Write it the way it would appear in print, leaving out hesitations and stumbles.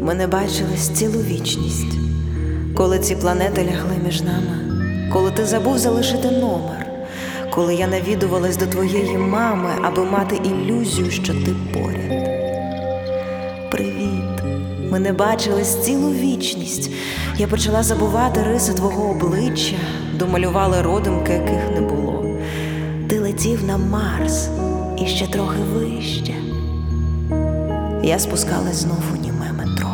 Ми не бачились цілу вічність, коли ці планети лягли між нами, коли ти забув залишити номер, коли я навідувалась до твоєї мами, аби мати ілюзію, що ти поряд. Привіт, ми не бачились цілу вічність. Я почала забувати риси твого обличчя, домалювали родимки, яких не було. Ти летів на Марс і ще трохи вище. Я спускалась знов у німе метро.